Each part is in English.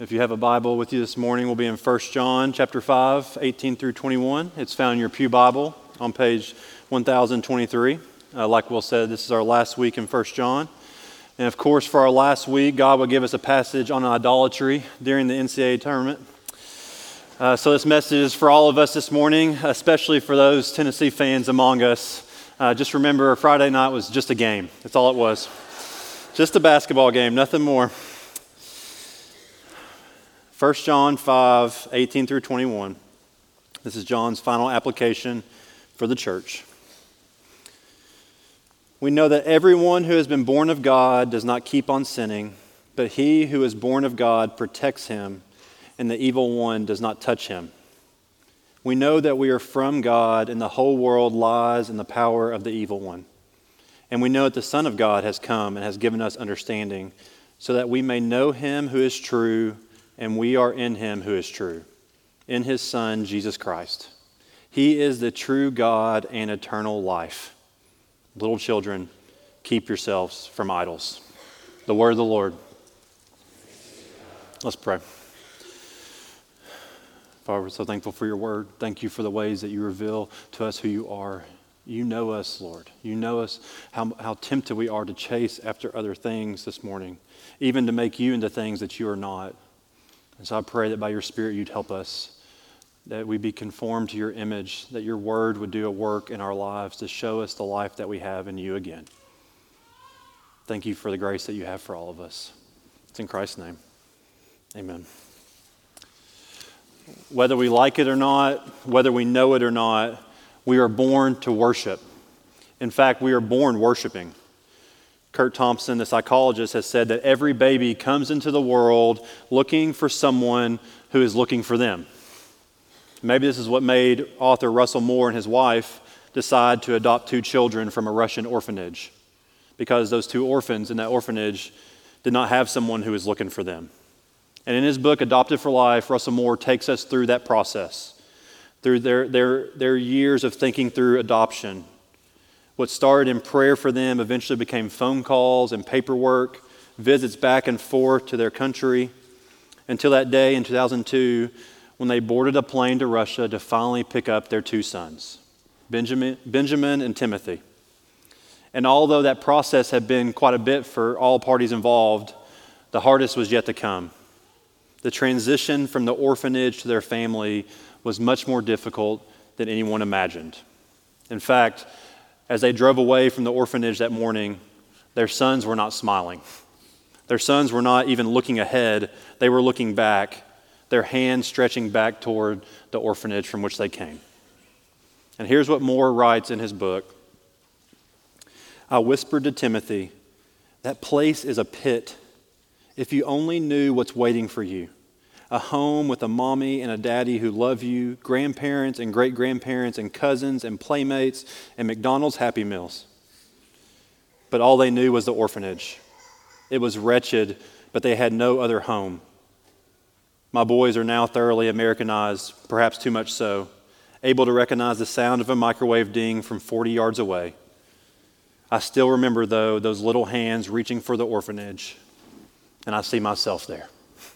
If you have a Bible with you this morning, we'll be in 1 John chapter 5, 18 through 21. It's found in your Pew Bible on page 1023. Like Will said, this is our last week in 1 John. And of course, for our last week, God will give us a passage on idolatry during the NCAA tournament. So this message is for all of us this morning, especially for those Tennessee fans among us. Just remember, Friday night was just a game. That's all it was. Just a basketball game, nothing more. 1 John 5, 18 through 21. This is John's final application for the church. We know that everyone who has been born of God does not keep on sinning, but he who is born of God protects him, and the evil one does not touch him. We know that we are from God, and the whole world lies in the power of the evil one. And we know that the Son of God has come and has given us understanding, so that we may know him who is true, and we are in him who is true, in his Son, Jesus Christ. He is the true God and eternal life. Little children, keep yourselves from idols. The word of the Lord. Let's pray. Father, we're so thankful for your word. Thank you for the ways that you reveal to us who you are. You know us, Lord. You know us, how tempted we are to chase after other things this morning, even to make you into things that you are not. And so I pray that by your Spirit you'd help us, that we be conformed to your image, that your word would do a work in our lives to show us the life that we have in you again. Thank you for the grace that you have for all of us. It's in Christ's name. Amen. Whether we like it or not, whether we know it or not, we are born to worship. In fact, we are born worshiping. Kurt Thompson, the psychologist, has said that every baby comes into the world looking for someone who is looking for them. Maybe this is what made author Russell Moore and his wife decide to adopt 2 children from a Russian orphanage, because those 2 orphans in that orphanage did not have someone who was looking for them. And in his book, Adopted for Life, Russell Moore takes us through that process, through their years of thinking through adoption. What started in prayer for them eventually became phone calls and paperwork, visits back and forth to their country, until that day in 2002 when they boarded a plane to Russia to finally pick up their 2 sons, Benjamin and Timothy. And although that process had been quite a bit for all parties involved, the hardest was yet to come. The transition from the orphanage to their family was much more difficult than anyone imagined. In fact, as they drove away from the orphanage that morning, their sons were not smiling. Their sons were not even looking ahead. They were looking back, their hands stretching back toward the orphanage from which they came. And here's what Moore writes in his book. I whispered to Timothy, that place is a pit. If you only knew what's waiting for you. A home with a mommy and a daddy who love you, grandparents and great-grandparents and cousins and playmates and McDonald's Happy Meals. But all they knew was the orphanage. It was wretched, but they had no other home. My boys are now thoroughly Americanized, perhaps too much so, able to recognize the sound of a microwave ding from 40 yards away. I still remember, though, those little hands reaching for the orphanage, and I see myself there.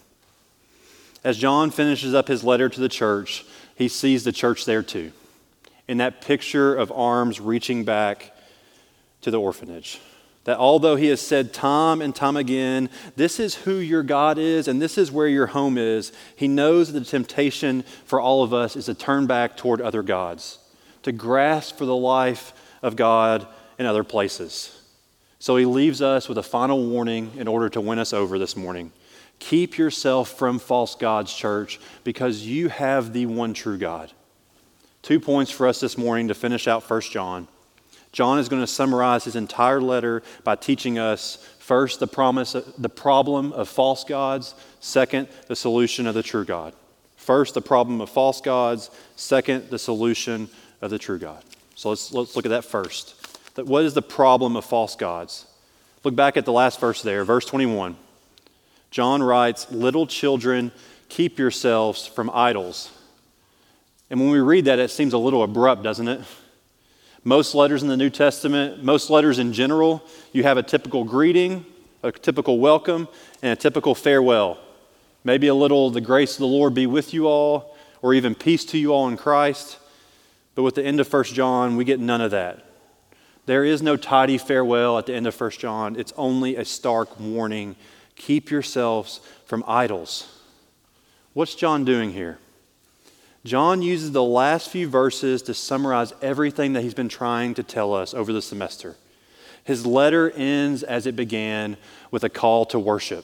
As John finishes up his letter to the church, he sees the church there too, in that picture of arms reaching back to the orphanage. That although he has said time and time again, this is who your God is and this is where your home is, he knows that the temptation for all of us is to turn back toward other gods, to grasp for the life of God in other places. So he leaves us with a final warning in order to win us over this morning. Keep yourself from false gods, church, because you have the one true God. 2 points for us this morning to finish out 1 John. John is going to summarize his entire letter by teaching us, first, the problem of false gods, second, the solution of the true God. First, the problem of false gods, second, the solution of the true God. So let's look at that first. What is the problem of false gods? Look back at the last verse there, verse 21. John writes, little children, keep yourselves from idols. And when we read that, it seems a little abrupt, doesn't it? Most letters in the New Testament, most letters in general, you have a typical greeting, a typical welcome, and a typical farewell. maybe a little, the grace of the Lord be with you all, or even peace to you all in Christ. But with the end of 1 John, we get none of that. There is no tidy farewell at the end of 1 John. It's only a stark warning. Keep yourselves from idols. What's John doing here? John uses the last few verses to summarize everything that he's been trying to tell us over the semester. His letter ends as it began, with a call to worship.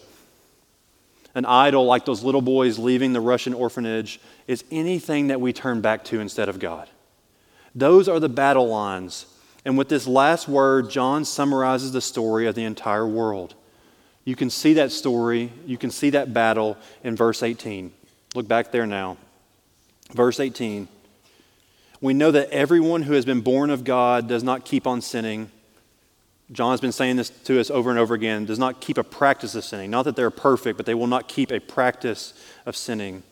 An idol, like those little boys leaving the Russian orphanage, is anything that we turn back to instead of God. Those are the battle lines. And with this last word, John summarizes the story of the entire world. You can see that story, you can see that battle in verse 18. Look back there now. Verse 18. We know that everyone who has been born of God does not keep on sinning. John's been saying this to us over and over again, does not keep a practice of sinning. Not that they're perfect, but they will not keep a practice of sinning.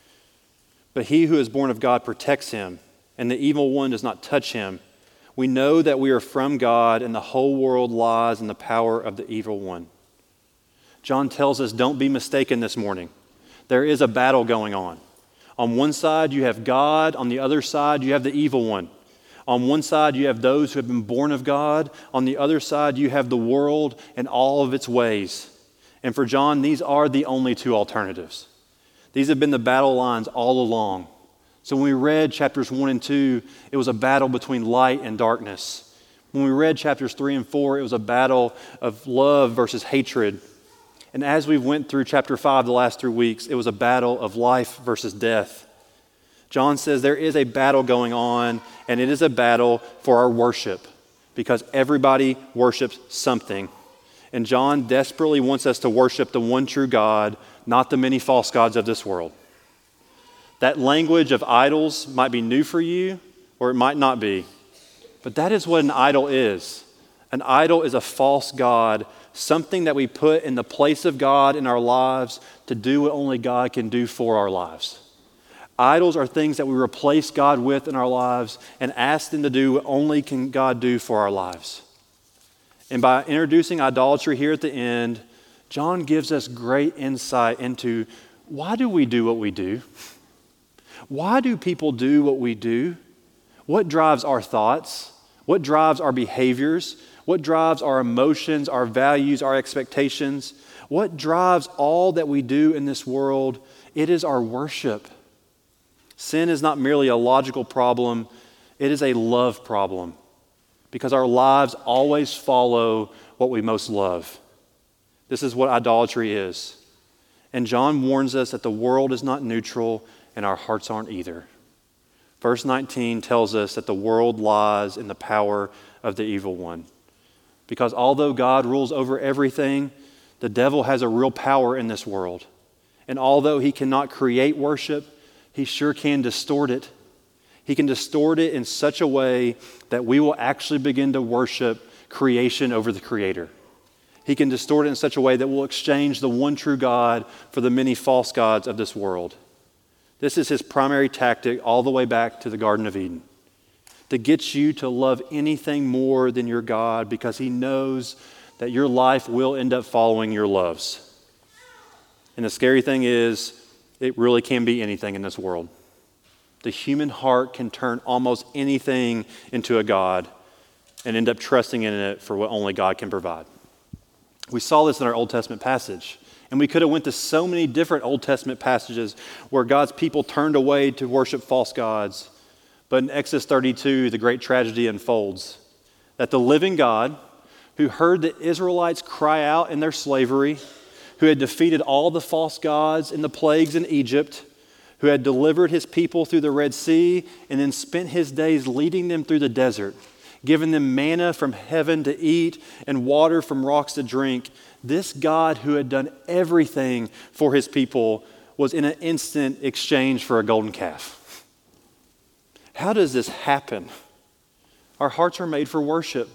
But he who is born of God protects him, and the evil one does not touch him. We know that we are from God, and the whole world lies in the power of the evil one. John tells us, don't be mistaken this morning. There is a battle going on. On one side, you have God. On the other side, you have the evil one. On one side, you have those who have been born of God. On the other side, you have the world and all of its ways. And for John, these are the only two alternatives. These have been the battle lines all along. So when we read chapters 1 and 2, it was a battle between light and darkness. When we read chapters 3 and 4, it was a battle of love versus hatred. And as we went through chapter 5 the last 3 weeks, it was a battle of life versus death. John says there is a battle going on, and it is a battle for our worship, because everybody worships something. And John desperately wants us to worship the one true God, not the many false gods of this world. That language of idols might be new for you, or it might not be. But that is what an idol is. An idol is a false god, something that we put in the place of God in our lives to do what only God can do for our lives. Idols are things that we replace God with in our lives and ask them to do what only can God do for our lives. And by introducing idolatry here at the end, John gives us great insight into why do we do what we do? Why do people do what we do? What drives our thoughts? What drives our behaviors? What drives our emotions, our values, our expectations? What drives all that we do in this world? It is our worship. Sin is not merely a logical problem, it is a love problem, because our lives always follow what we most love. This is what idolatry is. And John warns us that the world is not neutral and our hearts aren't either. Verse 19 tells us that the world lies in the power of the evil one. Because although God rules over everything, the devil has a real power in this world. And although he cannot create worship, he sure can distort it. He can distort it in such a way that we will actually begin to worship creation over the Creator. He can distort it in such a way that we'll exchange the one true God for the many false gods of this world. This is his primary tactic all the way back to the Garden of Eden, to get you to love anything more than your God, because he knows that your life will end up following your loves. And the scary thing is, it really can be anything in this world. The human heart can turn almost anything into a god and end up trusting in it for what only God can provide. We saw this in our Old Testament passage. And we could have went to so many different Old Testament passages where God's people turned away to worship false gods. But in Exodus 32, the great tragedy unfolds. That the living God, who heard the Israelites cry out in their slavery, who had defeated all the false gods in the plagues in Egypt, who had delivered his people through the Red Sea, and then spent his days leading them through the desert, giving them manna from heaven to eat and water from rocks to drink, this God who had done everything for his people was in an instant exchanged for a golden calf. How does this happen? Our hearts are made for worship.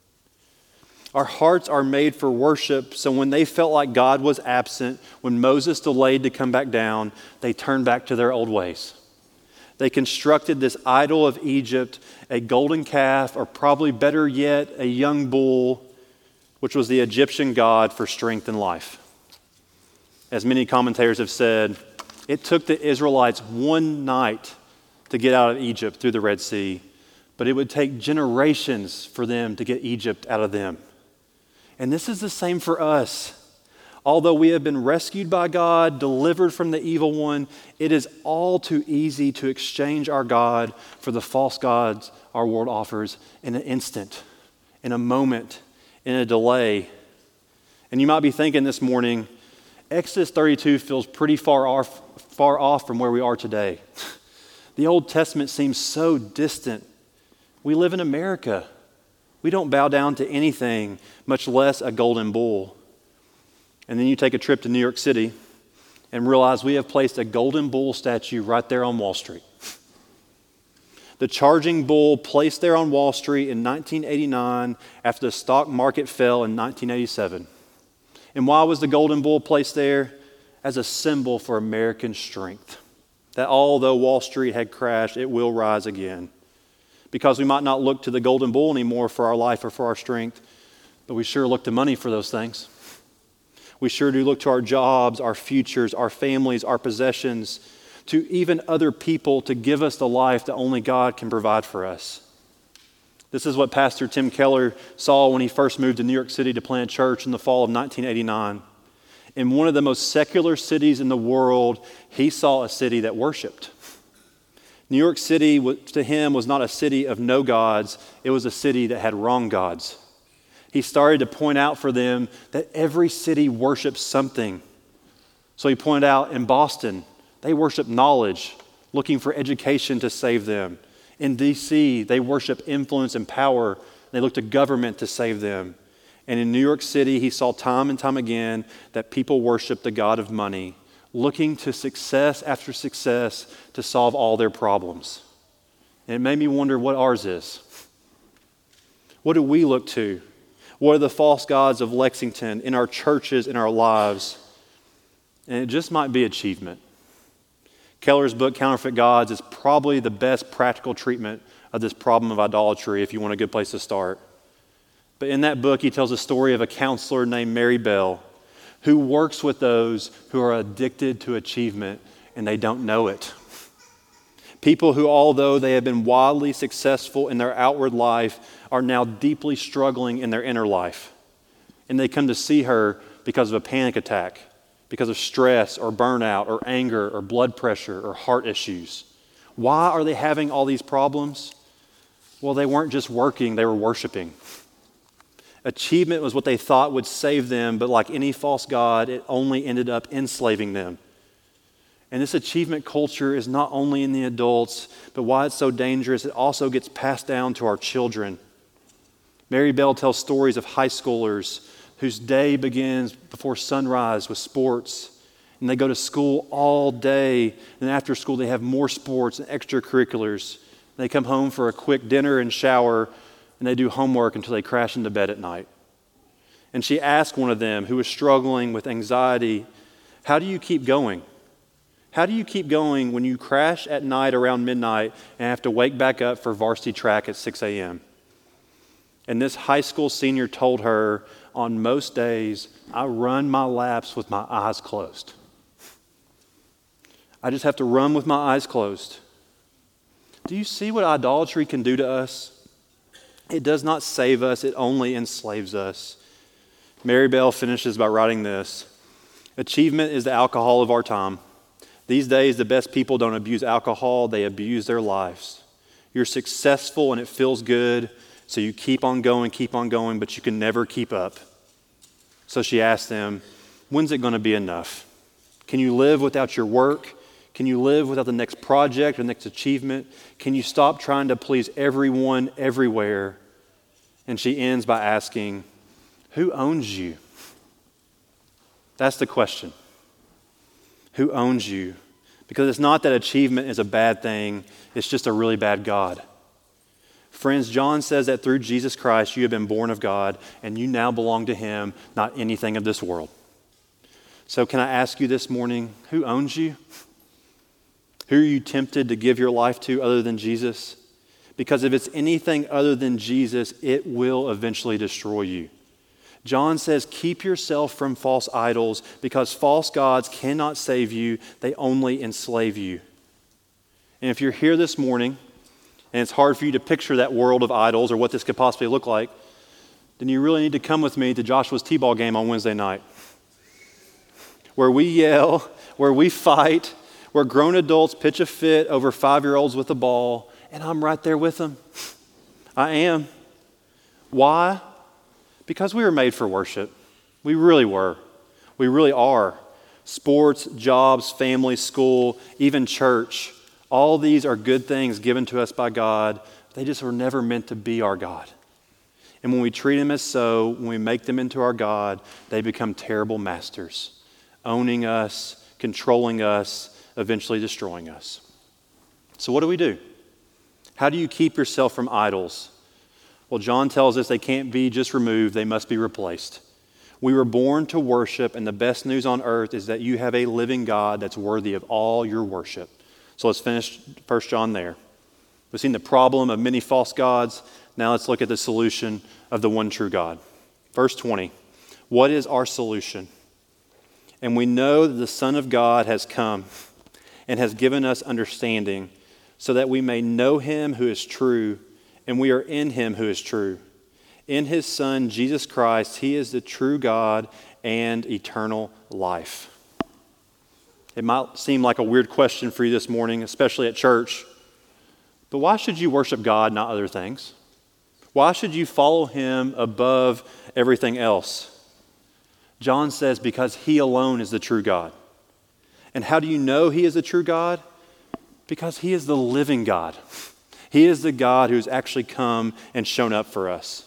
Our hearts are made for worship, so when they felt like God was absent, when Moses delayed to come back down, they turned back to their old ways. They constructed this idol of Egypt, a golden calf, or probably better yet, a young bull, which was the Egyptian god for strength and life. As many commentators have said, it took the Israelites one night to get out of Egypt through the Red Sea, but it would take generations for them to get Egypt out of them. And this is the same for us. Although we have been rescued by God, delivered from the evil one, it is all too easy to exchange our God for the false gods our world offers in an instant, in a moment, in a delay. And you might be thinking this morning, Exodus 32 feels pretty far off from where we are today. The Old Testament seems so distant. We live in America. We don't bow down to anything, much less a golden bull. And then you take a trip to New York City and realize we have placed a golden bull statue right there on Wall Street. The charging bull placed there on Wall Street in 1989 after the stock market fell in 1987. And why was the golden bull placed there? As a symbol for American strength. That although Wall Street had crashed, it will rise again. Because we might not look to the golden bull anymore for our life or for our strength, but we sure look to money for those things. We sure do look to our jobs, our futures, our families, our possessions, to even other people to give us the life that only God can provide for us. This is what Pastor Tim Keller saw when he first moved to New York City to plant a church in the fall of 1989. In one of the most secular cities in the world, he saw a city that worshiped. New York City, to him, was not a city of no gods. It was a city that had wrong gods. He started to point out for them that every city worships something. So he pointed out in Boston, they worship knowledge, looking for education to save them. In D.C., they worship influence and power. They look to government to save them. And in New York City, he saw time and time again that people worship the god of money, looking to success after success to solve all their problems. And it made me wonder what ours is. What do we look to? What are the false gods of Lexington in our churches, in our lives? And it just might be achievement. Keller's book, Counterfeit Gods, is probably the best practical treatment of this problem of idolatry if you want a good place to start. But in that book, he tells a story of a counselor named Mary Bell who works with those who are addicted to achievement and they don't know it. People who, although they have been wildly successful in their outward life, are now deeply struggling in their inner life. And they come to see her because of a panic attack, because of stress or burnout or anger or blood pressure or heart issues. Why are they having all these problems? Well, they weren't just working, they were worshiping. Achievement was what they thought would save them, but like any false god, it only ended up enslaving them. And this achievement culture is not only in the adults, but why it's so dangerous, it also gets passed down to our children. Mary Bell tells stories of high schoolers whose day begins before sunrise with sports, and they go to school all day, and after school they have more sports and extracurriculars. They come home for a quick dinner and shower, and they do homework until they crash into bed at night. And she asked one of them who was struggling with anxiety, "How do you keep going? How do you keep going when you crash at night around midnight and have to wake back up for varsity track at 6 a.m.? And this high school senior told her, "On most days, I run my laps with my eyes closed. I just have to run with my eyes closed." Do you see what idolatry can do to us? It does not save us, it only enslaves us. Mary Bell finishes by writing this: "Achievement is the alcohol of our time. These days, the best people don't abuse alcohol, they abuse their lives. You're successful and it feels good, so you keep on going, but you can never keep up." So she asked them, "When's it going to be enough? Can you live without your work? Can you live without the next project or next achievement? Can you stop trying to please everyone, everywhere?" And she ends by asking, "Who owns you?" That's the question. Who owns you? Because it's not that achievement is a bad thing, it's just a really bad God. Friends, John says that through Jesus Christ you have been born of God and you now belong to Him, not anything of this world. So can I ask you this morning, who owns you? Who are you tempted to give your life to other than Jesus? Because if it's anything other than Jesus, it will eventually destroy you. John says, keep yourself from false idols because false gods cannot save you. They only enslave you. And if you're here this morning and it's hard for you to picture that world of idols or what this could possibly look like, then you really need to come with me to Joshua's T-ball game on Wednesday night, where we yell, where we fight, where grown adults pitch a fit over 5-year-olds with a ball, and I'm right there with them. I am. Why? Because we were made for worship. We really were. We really are. Sports, jobs, family, school, even church, all these are good things given to us by God. They just were never meant to be our God. And when we treat them as so, when we make them into our God, they become terrible masters, owning us, controlling us, eventually destroying us. So what do? How do you keep yourself from idols? Well, John tells us they can't be just removed, they must be replaced. We were born to worship, and the best news on earth is that you have a living God that's worthy of all your worship. So let's finish 1 John there. We've seen the problem of many false gods. Now let's look at the solution of the one true God. Verse 20, what is our solution? And we know that the Son of God has come and has given us understanding so that we may know him who is true, and we are in him who is true. In his Son, Jesus Christ, he is the true God and eternal life. It might seem like a weird question for you this morning, especially at church, but why should you worship God, not other things? Why should you follow him above everything else? John says because he alone is the true God. And how do you know he is the true God? Because he is the living God. He is the God who's actually come and shown up for us.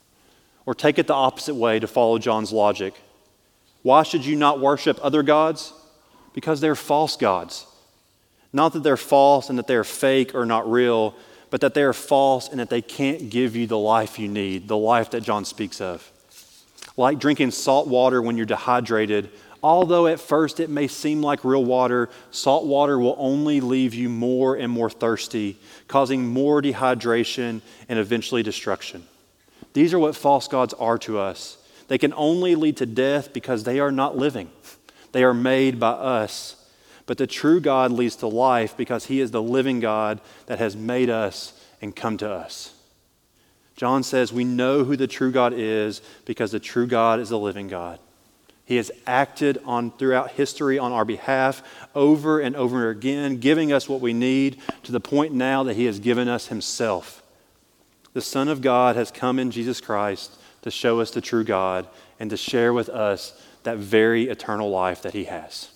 Or take it the opposite way to follow John's logic. Why should you not worship other gods? Because they're false gods. Not that they're false and that they're fake or not real, but that they're false and that they can't give you the life you need, the life that John speaks of. Like drinking salt water when you're dehydrated, although at first it may seem like real water, salt water will only leave you more and more thirsty, causing more dehydration and eventually destruction. These are what false gods are to us. They can only lead to death because they are not living. They are made by us. But the true God leads to life because he is the living God that has made us and come to us. John says we know who the true God is because the true God is the living God. He has acted throughout history on our behalf over and over again, giving us what we need to the point now that he has given us himself. The Son of God has come in Jesus Christ to show us the true God and to share with us that very eternal life that he has.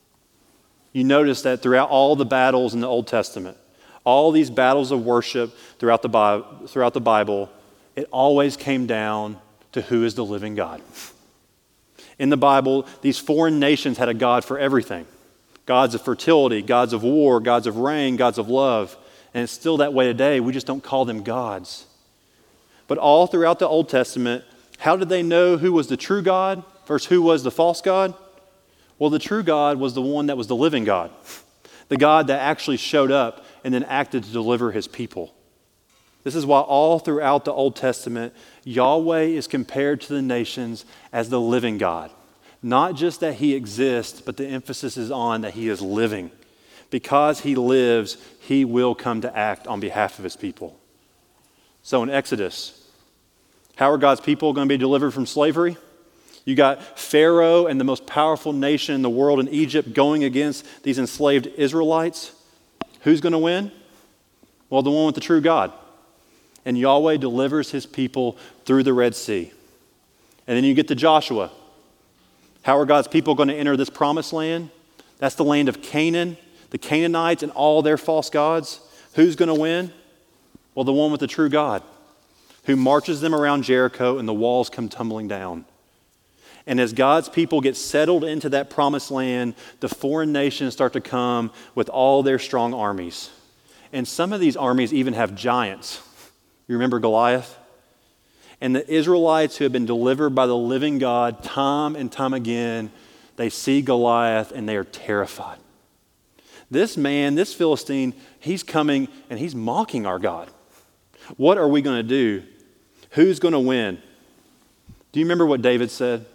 You notice that throughout all the battles in the Old Testament, all these battles of worship throughout the Bible, it always came down to who is the living God. In the Bible, these foreign nations had a God for everything. Gods of fertility, gods of war, gods of rain, gods of love. And it's still that way today. We just don't call them gods. But all throughout the Old Testament, how did they know who was the true God versus who was the false God? Well, the true God was the one that was the living God. The God that actually showed up and then acted to deliver his people. This is why all throughout the Old Testament, Yahweh is compared to the nations as the living God. Not just that he exists, but the emphasis is on that he is living. Because he lives, he will come to act on behalf of his people. So in Exodus, how are God's people going to be delivered from slavery? You got Pharaoh and the most powerful nation in the world in Egypt going against these enslaved Israelites. Who's going to win? Well, the one with the true God. And Yahweh delivers his people through the Red Sea. And then you get to Joshua. How are God's people going to enter this promised land? That's the land of Canaan, the Canaanites and all their false gods. Who's going to win? Well, the one with the true God, who marches them around Jericho and the walls come tumbling down. And as God's people get settled into that promised land, the foreign nations start to come with all their strong armies. And some of these armies even have giants. You remember Goliath? And the Israelites who have been delivered by the living God time and time again, they see Goliath and they are terrified. This man, this Philistine, he's coming and he's mocking our God. What are we going to do? Who's going to win? Do you remember what David said?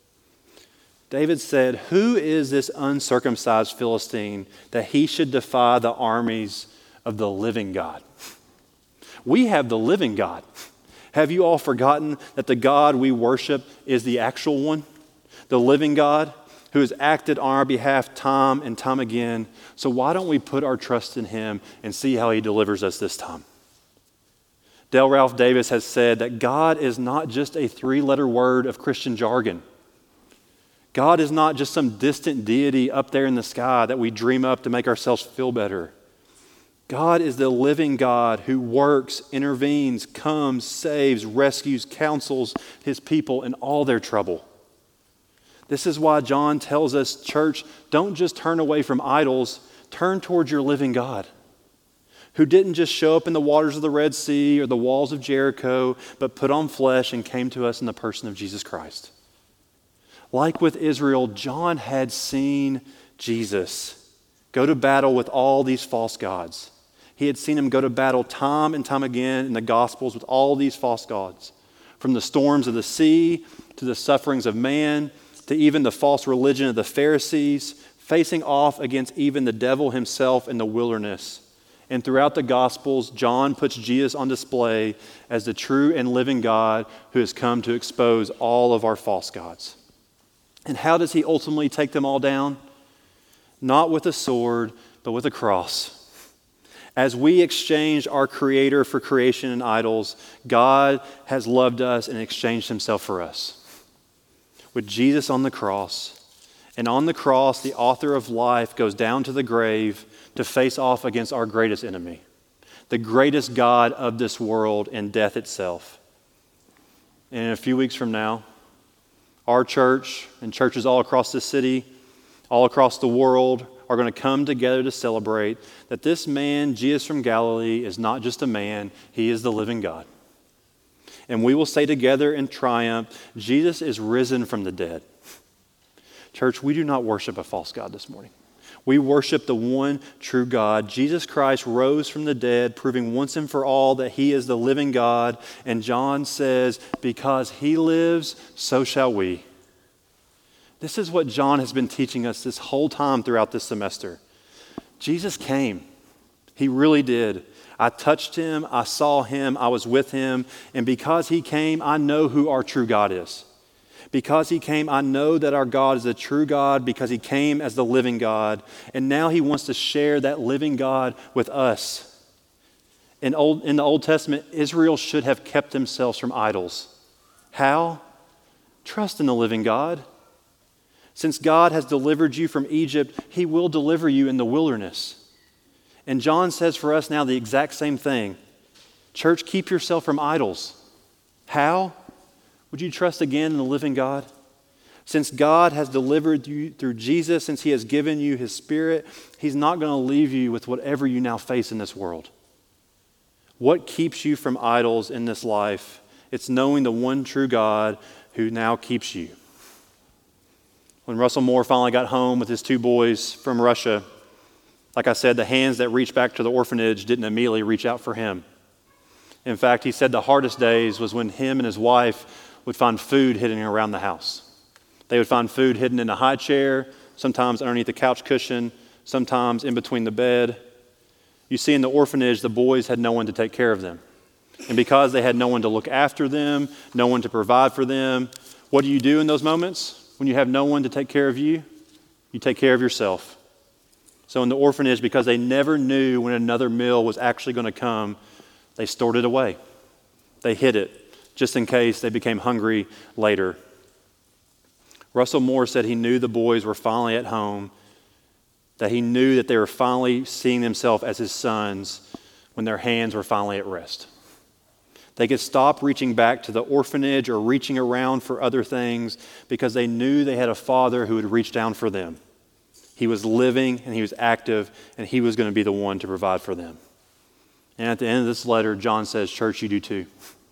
David said, "Who is this uncircumcised Philistine that he should defy the armies of the living God?" We have the living God. Have you all forgotten that the God we worship is the actual one? The living God who has acted on our behalf time and time again. So why don't we put our trust in him and see how he delivers us this time? Dale Ralph Davis has said that God is not just a three-letter word of Christian jargon. God is not just some distant deity up there in the sky that we dream up to make ourselves feel better. God is the living God who works, intervenes, comes, saves, rescues, counsels his people in all their trouble. This is why John tells us, church, don't just turn away from idols, turn towards your living God, who didn't just show up in the waters of the Red Sea or the walls of Jericho, but put on flesh and came to us in the person of Jesus Christ. Like with Israel, John had seen Jesus go to battle with all these false gods. He had seen him go to battle time and time again in the Gospels with all these false gods, from the storms of the sea to the sufferings of man to even the false religion of the Pharisees, facing off against even the devil himself in the wilderness. And throughout the Gospels, John puts Jesus on display as the true and living God who has come to expose all of our false gods. And how does he ultimately take them all down? Not with a sword, but with a cross. As we exchange our Creator for creation and idols, God has loved us and exchanged himself for us. With Jesus on the cross, and on the cross, the author of life goes down to the grave to face off against our greatest enemy, the greatest God of this world and death itself. And in a few weeks from now, our church and churches all across the city, all across the world, are going to come together to celebrate that this man, Jesus from Galilee, is not just a man, he is the living God. And we will say together in triumph, Jesus is risen from the dead. Church, we do not worship a false God this morning. We worship the one true God. Jesus Christ rose from the dead, proving once and for all that he is the living God. And John says, because he lives, so shall we. This is what John has been teaching us this whole time throughout this semester. Jesus came. He really did. I touched him, I saw him, I was with him, and because he came, I know who our true God is. Because he came, I know that our God is a true God because he came as the living God, and now he wants to share that living God with us. In the Old Testament, Israel should have kept themselves from idols. How? Trust in the living God. Since God has delivered you from Egypt, he will deliver you in the wilderness. And John says for us now the exact same thing. Church, keep yourself from idols. How? Would you trust again in the living God? Since God has delivered you through Jesus, since he has given you his Spirit, he's not going to leave you with whatever you now face in this world. What keeps you from idols in this life? It's knowing the one true God who now keeps you. When Russell Moore finally got home with his two boys from Russia, like I said, the hands that reached back to the orphanage didn't immediately reach out for him. In fact, he said the hardest days was when him and his wife would find food hidden around the house. They would find food hidden in a high chair, sometimes underneath the couch cushion, sometimes in between the bed. You see, in the orphanage, the boys had no one to take care of them. And because they had no one to look after them, no one to provide for them, what do you do in those moments when you have no one to take care of you? You take care of yourself. So in the orphanage, because they never knew when another meal was actually going to come, they stored it away. They hid it, just in case they became hungry later. Russell Moore said he knew the boys were finally at home, that he knew that they were finally seeing themselves as his sons when their hands were finally at rest. They could stop reaching back to the orphanage or reaching around for other things because they knew they had a father who would reach down for them. He was living and he was active and he was going to be the one to provide for them. And at the end of this letter, John says, church, you do too.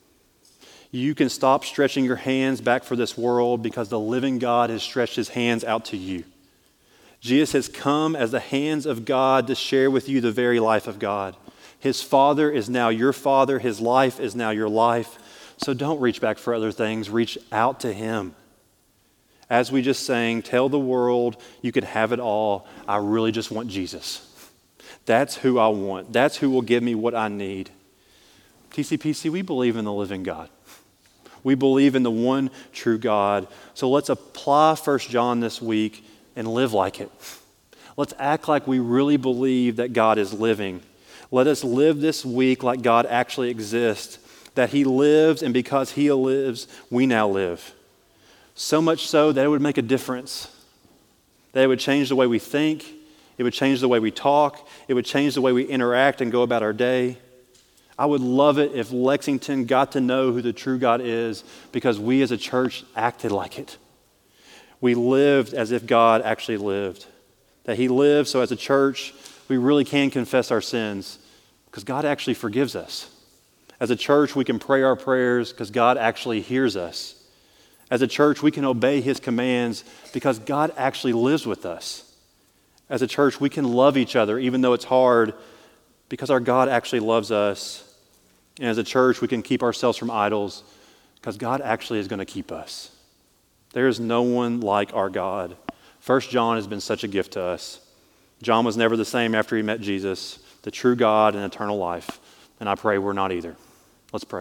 You can stop stretching your hands back for this world because the living God has stretched his hands out to you. Jesus has come as the hands of God to share with you the very life of God. His Father is now your Father. His life is now your life. So don't reach back for other things. Reach out to him. As we just sang, tell the world you could have it all. I really just want Jesus. That's who I want. That's who will give me what I need. TCPC, we believe in the living God. We believe in the one true God. So let's apply 1 John this week and live like it. Let's act like we really believe that God is living. Let us live this week like God actually exists, that he lives, and because he lives, we now live. So much so that it would make a difference, that it would change the way we think, it would change the way we talk, it would change the way we interact and go about our day. I would love it if Lexington got to know who the true God is because we as a church acted like it. We lived as if God actually lived. That he lived, so as a church, we really can confess our sins because God actually forgives us. As a church, we can pray our prayers because God actually hears us. As a church, we can obey his commands because God actually lives with us. As a church, we can love each other even though it's hard because our God actually loves us. And as a church, we can keep ourselves from idols because God actually is going to keep us. There is no one like our God. 1 John has been such a gift to us. John was never the same after he met Jesus, the true God and eternal life. And I pray we're not either. Let's pray.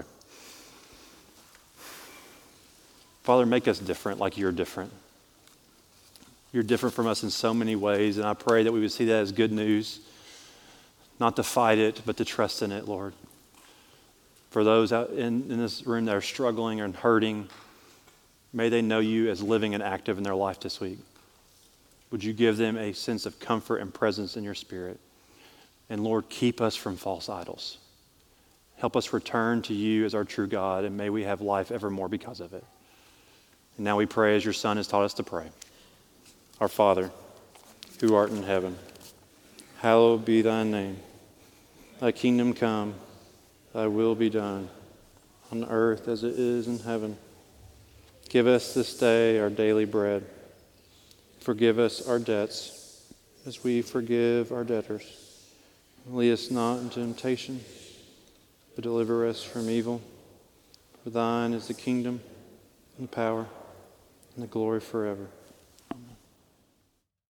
Father, make us different like you're different. You're different from us in so many ways, and I pray that we would see that as good news, not to fight it, but to trust in it, Lord. For those out in this room that are struggling and hurting, may they know you as living and active in their life this week. Would you give them a sense of comfort and presence in your spirit? And Lord, keep us from false idols. Help us return to you as our true God, and may we have life evermore because of it. And now we pray as your Son has taught us to pray. Our Father, who art in heaven, hallowed be thy name. Thy kingdom come, thy will be done, on earth as it is in heaven. Give us this day our daily bread. Forgive us our debts, as we forgive our debtors. Lead us not into temptation, but deliver us from evil. For thine is the kingdom, and the power, and the glory forever.